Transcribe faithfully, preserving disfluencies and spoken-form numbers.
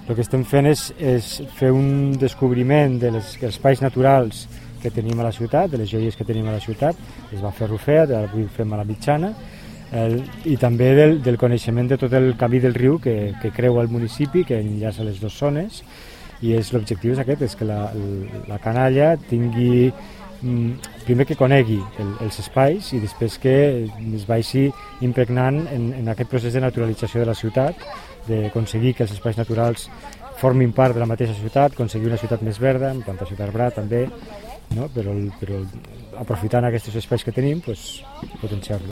El que estem fent és, és fer un descobriment dels espais naturals que tenim a la ciutat, de les joies que tenim a la ciutat. Es va fer Rufet, ara avui fem a la Mitjana, el, i també del, del coneixement de tot el camí del riu que, que creua el municipi, que enllaça les dues zones, i és l'objectiu és aquest, és que la, la canalla tingui, primer que conegui el, els espais i després que es vagi impregnant en, en aquest procés de naturalització de la ciutat, d'aconseguir que els espais naturals formin part de la mateixa ciutat, aconseguir una ciutat més verda, en plantació d'arbre també, no? però, però aprofitant aquests espais que tenim, pues, potenciar-los.